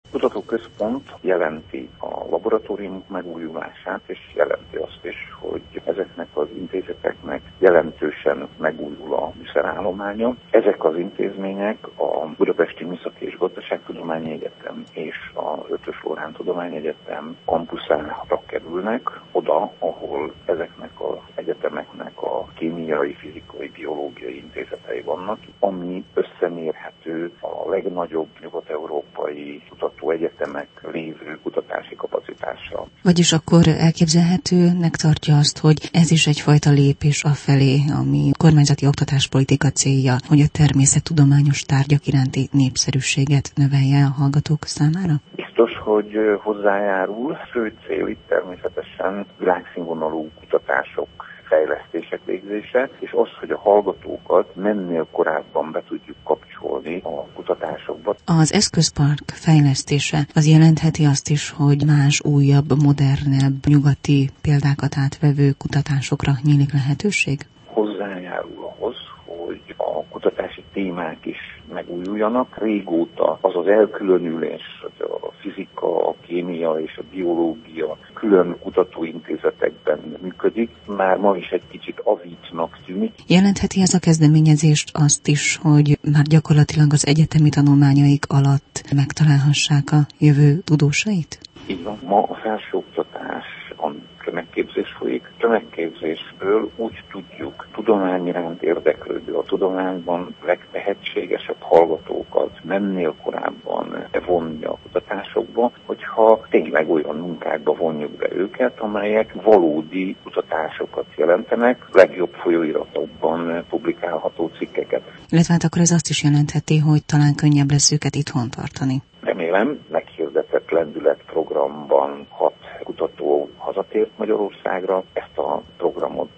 Kutatóközpont jelenti a laboratóriumok megújulását, és jelenti azt is, hogy ezeknek az intézeteknek jelentősen megújul a műszerállománya. Ezek az intézmények a Budapesti Műszaki és Gazdaságtudományi Egyetem és a Eötvös Loránd Tudományegyetem kampuszára kerülnek, oda, ahol ezeknek az egyetemeknek a kémiai, fizikai, biológiai intézetei vannak, ami összemérhető a legnagyobb nyugat-európai kutatóegyetemek lévő kutatási kapacitással. Vagyis akkor elképzelhetőnek tartja azt, hogy ez is egyfajta lépés afelé, ami kormányzati oktatáspolitika célja, hogy a természettudományos tárgyak iránti népszerűséget növelje a hallgatók számára? Biztos, hogy hozzájárul. Fő cél itt természetesen világszínvonalú kutatások, fejlesztések végzése, és az, hogy a hallgatókat minél korábban be tudjuk kapcsolni a kutatásokba. Az eszközpark fejlesztése az jelentheti azt is, hogy más, újabb, modernebb, nyugati példákat átvevő kutatásokra nyílik lehetőség? Hozzájárul ahhoz, hogy a kutatási témák is megújuljanak. Régóta az az elkülönülés, hogy a fizika, a kémia és a biológia külön kutatóintézetekben működik, már ma is egy kicsit avítnak tűnik. Jelentheti ez a kezdeményezést azt is, hogy már gyakorlatilag az egyetemi tanulmányaik alatt megtalálhassák a jövő tudósait? Így van. Ma a felsőoktatás, a tömegképzés folyik. Tömegképzésből úgy tudjuk tudomány iránt érdeklődő, a tudományban legtehetségesebb hallgatókat minél korábban vonni a kutatásokba, hogyha tényleg olyan munkákba vonjuk be őket, amelyek valódi kutatásokat jelentenek, legjobb folyóiratokban publikálható cikkeket. Illetve hát akkor ez azt is jelentheti, hogy talán könnyebb lesz őket itthon tartani. Remélem, meghirdetett lendületprogramban 6 kutató hazatért Magyarországra. Ezt a programot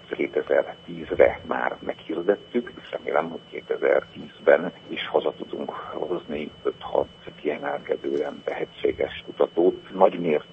2010-re már meghirdettük, és remélem, hogy 2010-ben is haza tudunk hozni 5-6 kiemelkedően tehetséges kutatót. Nagy mértékben